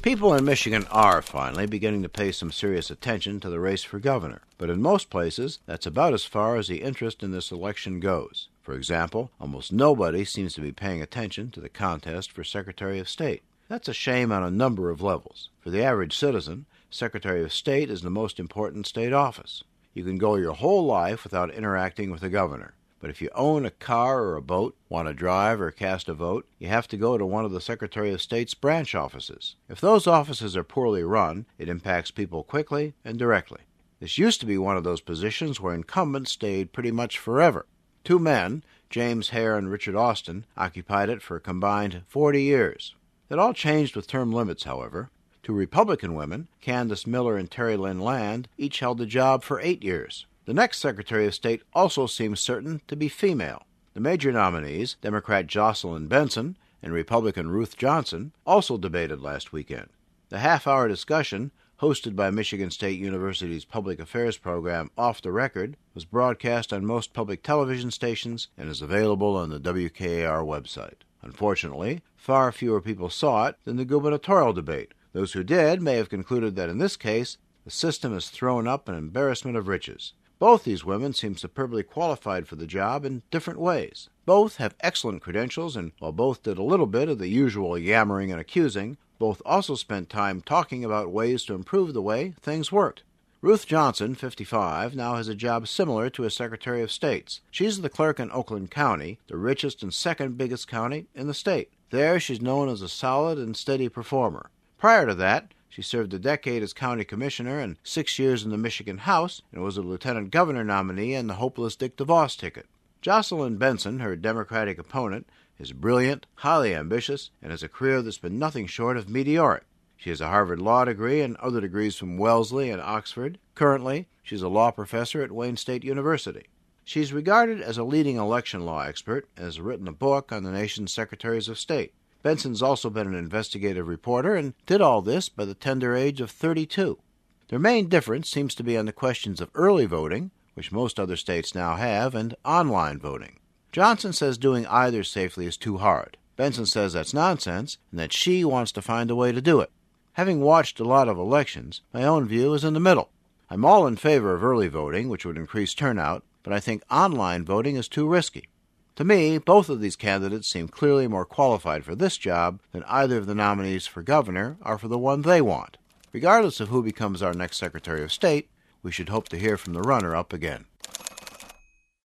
People in Michigan are finally beginning to pay some serious attention to the race for governor, but in most places, that's about as far as the interest in this election goes. For example, almost nobody seems to be paying attention to the contest for Secretary of State. That's a shame on a number of levels. For the average citizen, Secretary of State is the most important state office. You can go your whole life without interacting with the governor. But if you own a car or a boat, want to drive or cast a vote, you have to go to one of the Secretary of State's branch offices. If those offices are poorly run, it impacts people quickly and directly. This used to be one of those positions where incumbents stayed pretty much forever. Two men, James Hare and Richard Austin, occupied it for a combined 40 years. That all changed with term limits, however. Two Republican women, Candace Miller and Terry Lynn Land, each held the job for 8 years. The next Secretary of State also seems certain to be female. The major nominees, Democrat Jocelyn Benson and Republican Ruth Johnson, also debated last weekend. The half-hour discussion, hosted by Michigan State University's public affairs program Off the Record, was broadcast on most public television stations and is available on the WKAR website. Unfortunately, far fewer people saw it than the gubernatorial debate. Those who did may have concluded that in this case, the system has thrown up an embarrassment of riches. Both these women seem superbly qualified for the job in different ways. Both have excellent credentials, and while both did a little bit of the usual yammering and accusing, both also spent time talking about ways to improve the way things worked. Ruth Johnson, 55, now has a job similar to a Secretary of State's. She's the clerk in Oakland County, the richest and second biggest county in the state. There, she's known as a solid and steady performer. Prior to that, she served a decade as county commissioner and 6 years in the Michigan House and was a lieutenant governor nominee on the hopeless Dick DeVos ticket. Jocelyn Benson, her Democratic opponent, is brilliant, highly ambitious, and has a career that's been nothing short of meteoric. She has a Harvard Law degree and other degrees from Wellesley and Oxford. Currently, she's a law professor at Wayne State University. She's regarded as a leading election law expert and has written a book on the nation's Secretaries of State. Benson's also been an investigative reporter and did all this by the tender age of 32. Their main difference seems to be on the questions of early voting, which most other states now have, and online voting. Johnson says doing either safely is too hard. Benson says that's nonsense and that she wants to find a way to do it. Having watched a lot of elections, my own view is in the middle. I'm all in favor of early voting, which would increase turnout, but I think online voting is too risky. To me, both of these candidates seem clearly more qualified for this job than either of the nominees for governor are for the one they want. Regardless of who becomes our next Secretary of State, we should hope to hear from the runner-up again.